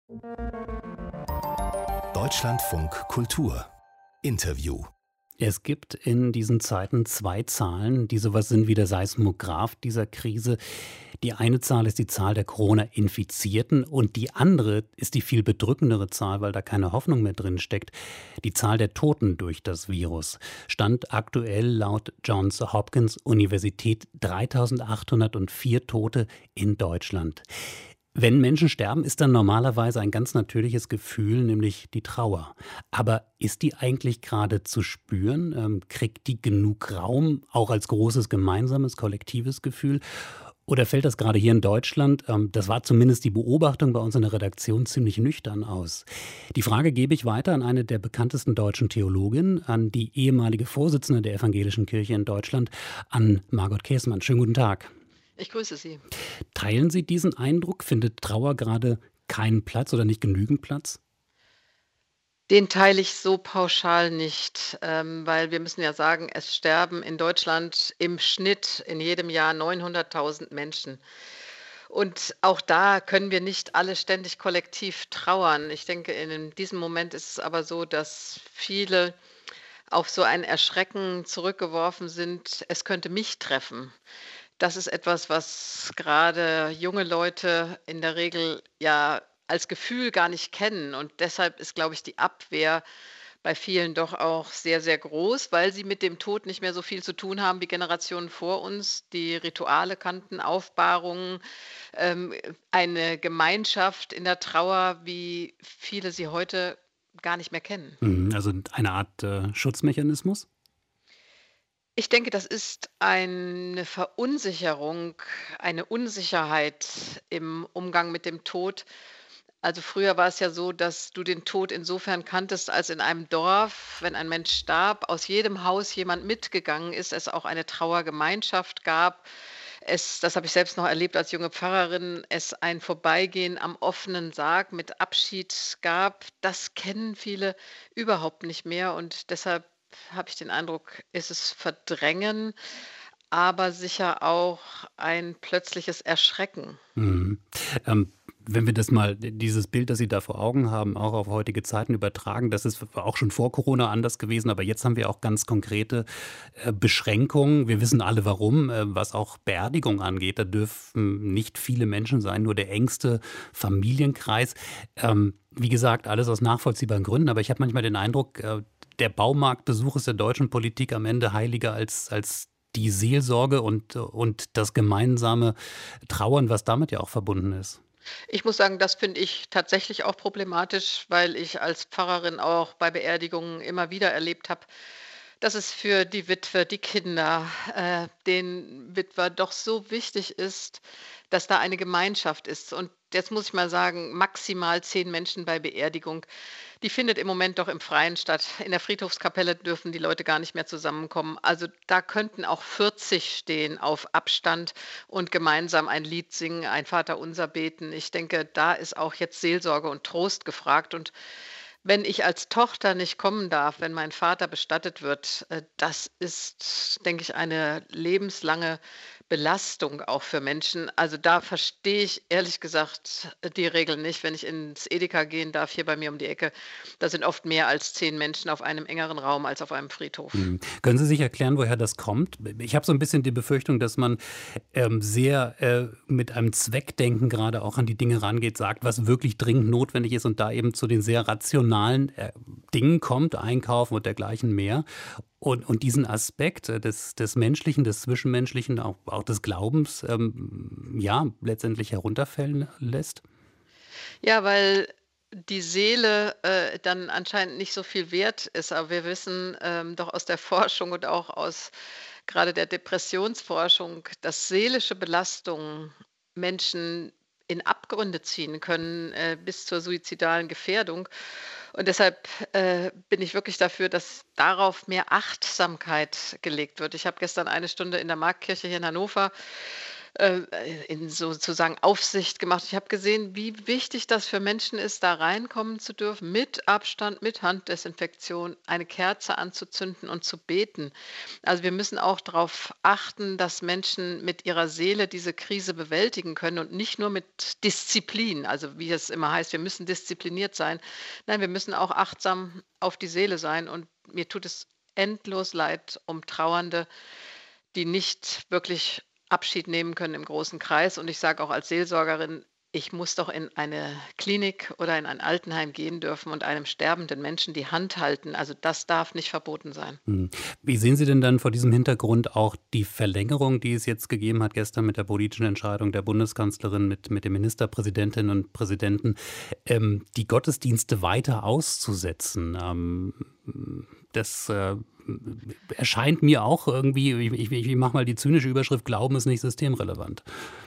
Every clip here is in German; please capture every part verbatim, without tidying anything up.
Deutschlandfunk Kultur Interview. Es gibt in diesen Zeiten zwei Zahlen, die sowas sind wie der Seismograph dieser Krise. Die eine Zahl ist die Zahl der Corona-Infizierten und die andere ist die viel bedrückendere Zahl, weil da keine Hoffnung mehr drin steckt, die Zahl der Toten durch das Virus. Stand aktuell laut Johns Hopkins Universität dreitausendachthundertvier Tote in Deutschland. Wenn Menschen sterben, ist dann normalerweise ein ganz natürliches Gefühl, nämlich die Trauer. Aber ist die eigentlich gerade zu spüren? Ähm, kriegt die genug Raum, auch als großes gemeinsames, kollektives Gefühl? Oder fällt das gerade hier in Deutschland, ähm, das war zumindest die Beobachtung bei uns in der Redaktion, ziemlich nüchtern aus? Die Frage gebe ich weiter an eine der bekanntesten deutschen Theologinnen, an die ehemalige Vorsitzende der Evangelischen Kirche in Deutschland, an Margot Käßmann. Schönen guten Tag. Ich grüße Sie. Teilen Sie diesen Eindruck? Findet Trauer gerade keinen Platz oder nicht genügend Platz? Den teile ich so pauschal nicht, ähm, weil wir müssen ja sagen, es sterben in Deutschland im Schnitt in jedem Jahr neunhunderttausend Menschen. Und auch da können wir nicht alle ständig kollektiv trauern. Ich denke, in diesem Moment ist es aber so, dass viele auf so ein Erschrecken zurückgeworfen sind, es könnte mich treffen. Das ist etwas, was gerade junge Leute in der Regel ja als Gefühl gar nicht kennen. Und deshalb ist, glaube ich, die Abwehr bei vielen doch auch sehr, sehr groß, weil sie mit dem Tod nicht mehr so viel zu tun haben wie Generationen vor uns, die Rituale kannten, Aufbahrungen, ähm, eine Gemeinschaft in der Trauer, wie viele sie heute gar nicht mehr kennen. Mhm, also eine Art äh, Schutzmechanismus? Ich denke, das ist eine Verunsicherung, eine Unsicherheit im Umgang mit dem Tod. Also früher war es ja so, dass du den Tod insofern kanntest, als in einem Dorf, wenn ein Mensch starb, aus jedem Haus jemand mitgegangen ist, es auch eine Trauergemeinschaft gab. Es, das habe ich selbst noch erlebt als junge Pfarrerin, es ein Vorbeigehen am offenen Sarg mit Abschied gab. Das kennen viele überhaupt nicht mehr und deshalb habe ich den Eindruck, ist es Verdrängen, aber sicher auch ein plötzliches Erschrecken. Mhm. Ähm, wenn wir das mal, dieses Bild, das Sie da vor Augen haben, auch auf heutige Zeiten übertragen, das ist auch schon vor Corona anders gewesen, aber jetzt haben wir auch ganz konkrete äh, Beschränkungen. Wir wissen alle warum, äh, was auch Beerdigung angeht. Da dürfen nicht viele Menschen sein, nur der engste Familienkreis. Ähm, wie gesagt, alles aus nachvollziehbaren Gründen, aber ich habe manchmal den Eindruck, äh, der Baumarktbesuch ist der deutschen Politik am Ende heiliger als, als die Seelsorge und, und das gemeinsame Trauern, was damit ja auch verbunden ist. Ich muss sagen, das finde ich tatsächlich auch problematisch, weil ich als Pfarrerin auch bei Beerdigungen immer wieder erlebt habe, dass es für die Witwe, die Kinder, äh, den Witwer doch so wichtig ist, dass da eine Gemeinschaft ist. Und jetzt muss ich mal sagen, maximal zehn Menschen bei Beerdigung. Die findet im Moment doch im Freien statt. In der Friedhofskapelle dürfen die Leute gar nicht mehr zusammenkommen. Also da könnten auch vierzig stehen auf Abstand und gemeinsam ein Lied singen, ein Vaterunser beten. Ich denke, da ist auch jetzt Seelsorge und Trost gefragt. Und wenn ich als Tochter nicht kommen darf, wenn mein Vater bestattet wird, äh, das ist, denke ich, eine lebenslange Belastung auch für Menschen. Also da verstehe ich ehrlich gesagt äh, die Regel nicht. Wenn ich ins Edeka gehen darf, hier bei mir um die Ecke, da sind oft mehr als zehn Menschen auf einem engeren Raum als auf einem Friedhof. Mhm. Können Sie sich erklären, woher das kommt? Ich habe so ein bisschen die Befürchtung, dass man ähm, sehr äh, mit einem Zweckdenken gerade auch an die Dinge rangeht, sagt, was wirklich dringend notwendig ist und da eben zu den sehr rationalen äh, Dingen kommt, Einkaufen und dergleichen mehr. Und, und diesen Aspekt äh, des, des Menschlichen, des Zwischenmenschlichen, auch, auch des Glaubens, ähm, ja, letztendlich herunterfällen lässt. Ja, weil die Seele äh, dann anscheinend nicht so viel wert ist. Aber wir wissen ähm, doch aus der Forschung und auch aus gerade der Depressionsforschung, dass seelische Belastungen Menschen in Abgründe ziehen können, äh, bis zur suizidalen Gefährdung. Und deshalb äh, bin ich wirklich dafür, dass darauf mehr Achtsamkeit gelegt wird. Ich habe gestern eine Stunde in der Marktkirche hier in Hannover äh, in sozusagen Aufsicht gemacht. Ich habe gesehen, wie wichtig das für Menschen ist, da reinkommen zu dürfen, mit Abstand, mit Handdesinfektion, eine Kerze anzuzünden und zu beten. Also wir müssen auch darauf achten, dass Menschen mit ihrer Seele diese Krise bewältigen können und nicht nur mit Disziplin, also wie es immer heißt, wir müssen diszipliniert sein. Nein, wir müssen auch achtsam auf die Seele sein. Und mir tut es endlos leid um Trauernde, die nicht wirklich Abschied nehmen können im großen Kreis. Und ich sage auch als Seelsorgerin, ich muss doch in eine Klinik oder in ein Altenheim gehen dürfen und einem sterbenden Menschen die Hand halten. Also das darf nicht verboten sein. Hm. Wie sehen Sie denn dann vor diesem Hintergrund auch die Verlängerung, die es jetzt gegeben hat, gestern mit der politischen Entscheidung der Bundeskanzlerin, mit, mit den Ministerpräsidentinnen und Präsidenten, ähm, die Gottesdienste weiter auszusetzen? Ähm, das äh, erscheint mir auch irgendwie, ich, ich, ich mache mal die zynische Überschrift, Glauben ist nicht systemrelevant.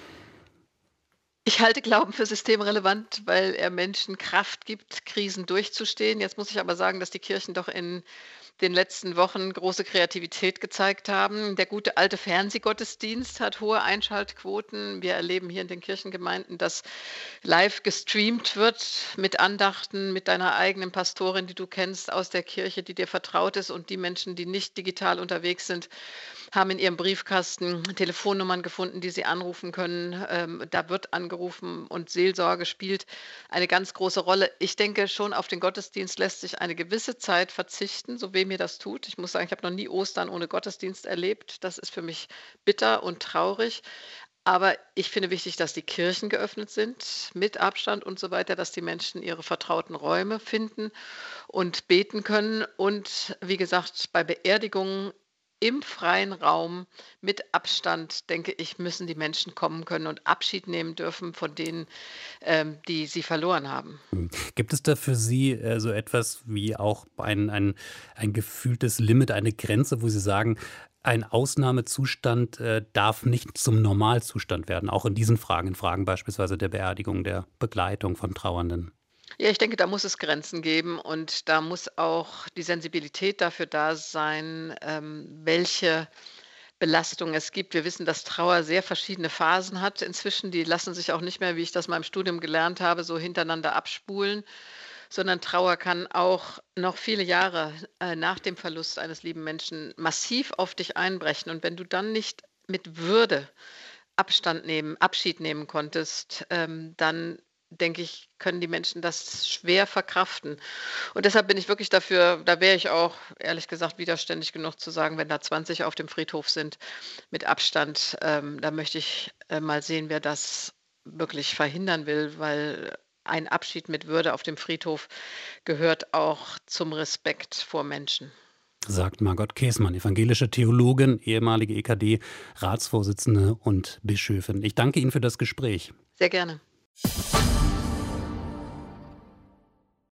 Ich halte Glauben für systemrelevant, weil er Menschen Kraft gibt, Krisen durchzustehen. Jetzt muss ich aber sagen, dass die Kirchen doch in den letzten Wochen große Kreativität gezeigt haben. Der gute alte Fernsehgottesdienst hat hohe Einschaltquoten. Wir erleben hier in den Kirchengemeinden, dass live gestreamt wird mit Andachten, mit deiner eigenen Pastorin, die du kennst aus der Kirche, die dir vertraut ist. Und die Menschen, die nicht digital unterwegs sind, haben in ihrem Briefkasten Telefonnummern gefunden, die sie anrufen können. Ähm, da wird angerufen und Seelsorge spielt eine ganz große Rolle. Ich denke, schon auf den Gottesdienst lässt sich eine gewisse Zeit verzichten, so weh mir das tut. Ich muss sagen, ich habe noch nie Ostern ohne Gottesdienst erlebt. Das ist für mich bitter und traurig. Aber ich finde wichtig, dass die Kirchen geöffnet sind, mit Abstand und so weiter, dass die Menschen ihre vertrauten Räume finden und beten können. Und wie gesagt, bei Beerdigungen im freien Raum mit Abstand, denke ich, müssen die Menschen kommen können und Abschied nehmen dürfen von denen, ähm, die sie verloren haben. Hm. Gibt es da für Sie äh, so etwas wie auch ein, ein, ein gefühltes Limit, eine Grenze, wo Sie sagen, ein Ausnahmezustand äh, darf nicht zum Normalzustand werden, auch in diesen Fragen, in Fragen beispielsweise der Beerdigung, der Begleitung von Trauernden? Ja, ich denke, da muss es Grenzen geben und da muss auch die Sensibilität dafür da sein, ähm, welche Belastung es gibt. Wir wissen, dass Trauer sehr verschiedene Phasen hat inzwischen. Die lassen sich auch nicht mehr, wie ich das mal im Studium gelernt habe, so hintereinander abspulen, sondern Trauer kann auch noch viele Jahre äh, nach dem Verlust eines lieben Menschen massiv auf dich einbrechen. Und wenn du dann nicht mit Würde Abstand nehmen, Abschied nehmen konntest, ähm, dann denke ich, können die Menschen das schwer verkraften. Und deshalb bin ich wirklich dafür, da wäre ich auch ehrlich gesagt widerständig genug zu sagen, wenn da zwanzig auf dem Friedhof sind mit Abstand, ähm, da möchte ich äh, mal sehen, wer das wirklich verhindern will, weil ein Abschied mit Würde auf dem Friedhof gehört auch zum Respekt vor Menschen. Sagt Margot Käßmann, evangelische Theologin, ehemalige E K D-Ratsvorsitzende und Bischöfin. Ich danke Ihnen für das Gespräch. Sehr gerne.